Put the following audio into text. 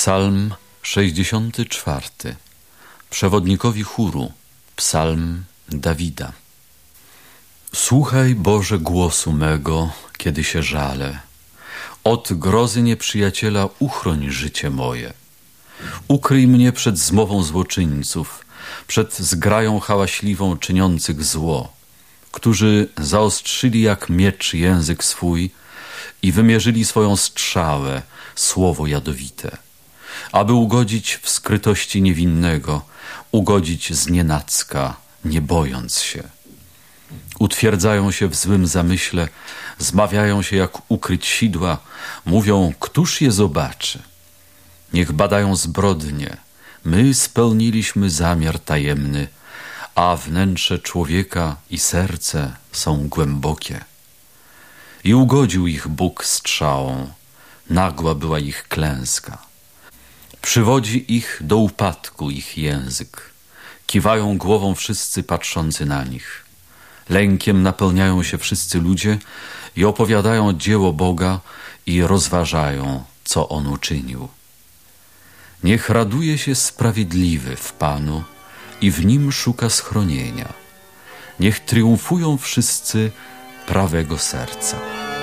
Psalm 64. Przewodnikowi chóru. Psalm Dawida. Słuchaj, Boże, głosu mego, kiedy się żalę. Od grozy nieprzyjaciela uchroń życie moje. Ukryj mnie przed zmową złoczyńców, przed zgrają hałaśliwą czyniących zło, którzy zaostrzyli jak miecz język swój i wymierzyli swoją strzałę, słowo jadowite, aby ugodzić w skrytości niewinnego, ugodzić znienacka, nie bojąc się. Utwierdzają się w złym zamyśle, zmawiają się jak ukryć sidła, mówią, któż je zobaczy. Niech badają zbrodnie, my spełniliśmy zamiar tajemny, a wnętrze człowieka i serce są głębokie. I ugodził ich Bóg strzałą, nagła była ich klęska. Przywodzi ich do upadku ich język, kiwają głową wszyscy patrzący na nich. Lękiem napełniają się wszyscy ludzie i opowiadają dzieło Boga i rozważają, co On uczynił. Niech raduje się sprawiedliwy w Panu i w Nim szuka schronienia. Niech triumfują wszyscy prawego serca.